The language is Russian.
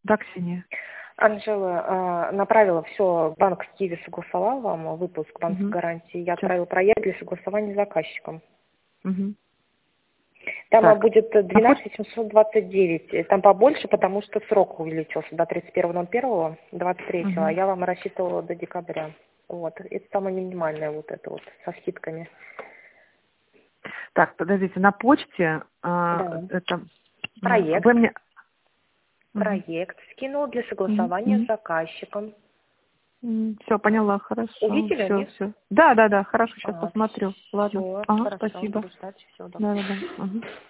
Да, Ксения. Анжела, направила все, банк Киви согласовал вам выпуск банковской Угу. гарантии. Я Сейчас. отправила проект для согласования с заказчиком. Угу. Там Так. будет А вот. 12729. Там побольше, потому что срок увеличился до 31.01.23, а Угу. я вам рассчитывала до декабря. Вот. Это самое минимальное вот это вот со скидками. Так, подождите, на почте Да. это Проект. вы мне. Угу. Проект скинул для согласования с заказчиком. Все, поняла, хорошо. Увидели, Все, нет? все. Да, хорошо, сейчас А, посмотрю. Ладно. все, Ага, хорошо, спасибо. буду ждать. Все, да. Да. Ага.